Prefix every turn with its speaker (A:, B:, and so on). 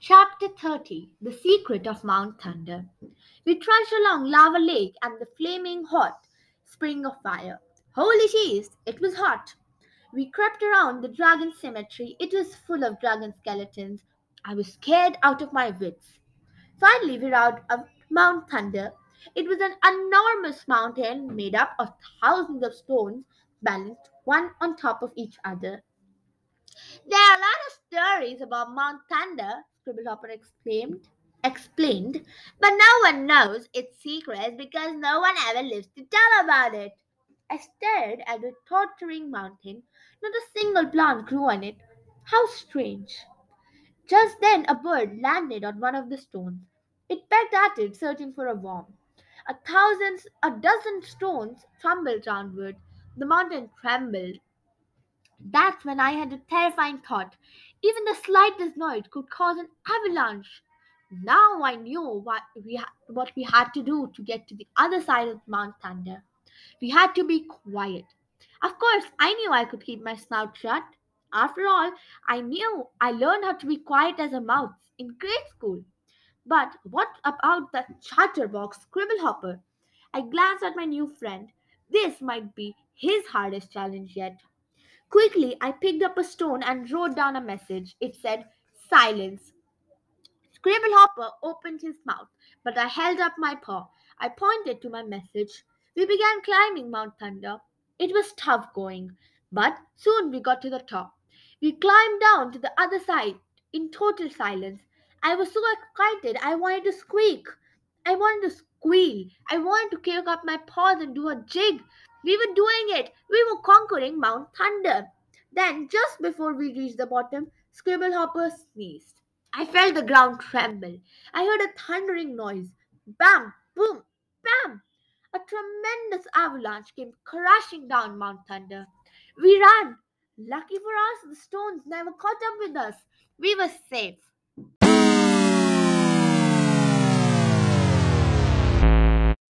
A: Chapter 30. The Secret of Mount Thunder. We trudged along Lava Lake and the flaming hot spring of fire. Holy cheese, it was hot. We crept around the dragon cemetery. It was full of dragon skeletons. I was scared out of my wits. Finally, we arrived at Mount Thunder. It was an enormous mountain made up of thousands of stones balanced one on top of each other. There are a lot of stories about Mount Thunder, Scribblehopper explained, but no one knows its secrets because no one ever lives to tell about it. I stared at the tottering mountain. Not a single plant grew on it. How strange. Just then a bird landed on one of the stones. It pecked at it, searching for a worm. A dozen stones tumbled downward. The mountain trembled. That's when I had a terrifying thought. Even the slightest noise could cause an avalanche. Now I knew what we had to do to get to the other side of Mount Thunder. We had to be quiet. Of course, I knew I could keep my snout shut. After all, I learned how to be quiet as a mouse in grade school. But what about the chatterbox Scribblehopper? I glanced at my new friend. This might be his hardest challenge yet. Quickly, I picked up a stone and wrote down a message. It said, "Silence." Scribblehopper opened his mouth, but I held up my paw. I pointed to my message. We began climbing Mount Thunder. It was tough going, but soon we got to the top. We climbed down to the other side in total silence. I was so excited I wanted to squeak. I wanted to squeal. I wanted to kick up my paws and do a jig. We were doing it. We were conquering Mount Thunder. Then, just before we reached the bottom, Scribblehopper sneezed. I felt the ground tremble. I heard a thundering noise. Bam! Boom! Bam! A tremendous avalanche came crashing down Mount Thunder. We ran. Lucky for us, the stones never caught up with us. We were safe.